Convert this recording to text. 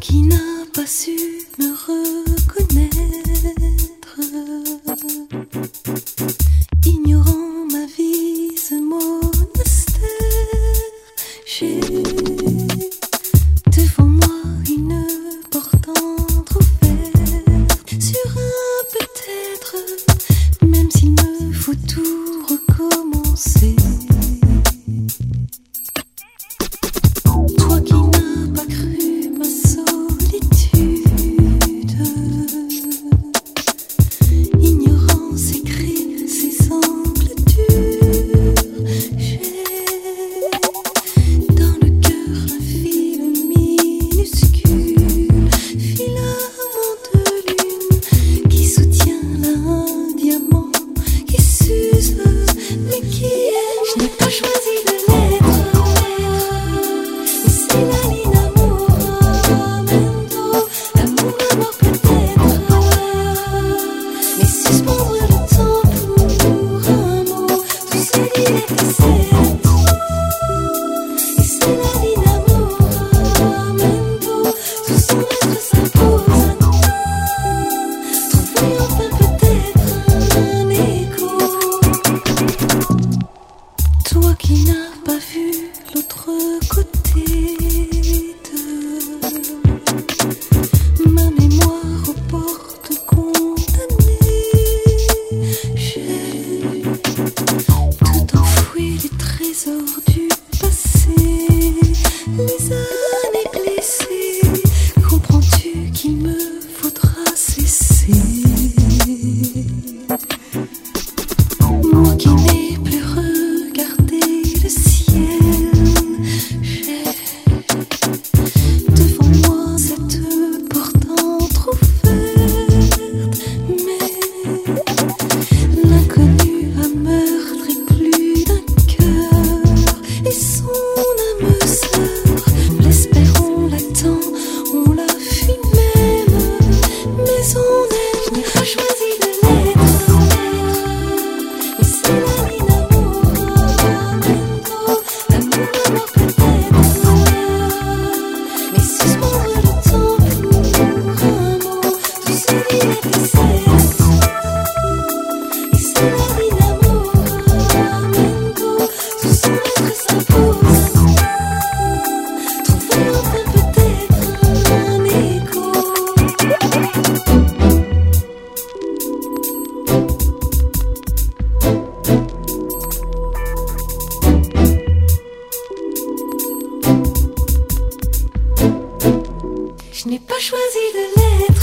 qui n'as pas su me reconnaître, ignorant ma vie, ce monastère. J'ai devant moi une porte entrouverte sur un peut-être, même s'il me faut tout recommencer. Toi qui n'as pas cru ma solitude, ignorant ces cris, ces angles durs, j'ai dans le cœur un fil minuscule, filament de lune qui soutient là un diamant qui s'use, mais qui est. Je n'ai pas choisi de l'être. C'est la ligne amour-amendo, l'amour à mort peut-être, mais suspendre le temps pour un mot, tous ces lignes étaient certes. Et c'est la ligne amour-amendo, tout son être s'impose. Trouver enfin peut-être un écho. Toi qui n'as pas vu l'autre côté de ma mémoire aux portes condamnées, j'ai tout enfoui, les trésors du passé, les années blessées. Comprends-tu qu'il me faudra cesser? Moi qui n'ai plus regardé le ciel, j'ai devant moi cette porte entrouverte, mais l'inconnu a meurtri plus d'un cœur et son âme sœur. L'espérons, l'attend, on la fuit même, mais on est. Je n'ai pas choisi de l'être. Et c'est la ligne amour-amendo, l'amour à mort peut-être, mais suspendre le temps pour un mot, tous ces lignes étaient certes. Et c'est la ligne amour-amendo, tout son être s'impose. Trouver enfin peut-être un écho. Je n'ai pas choisi de l'être.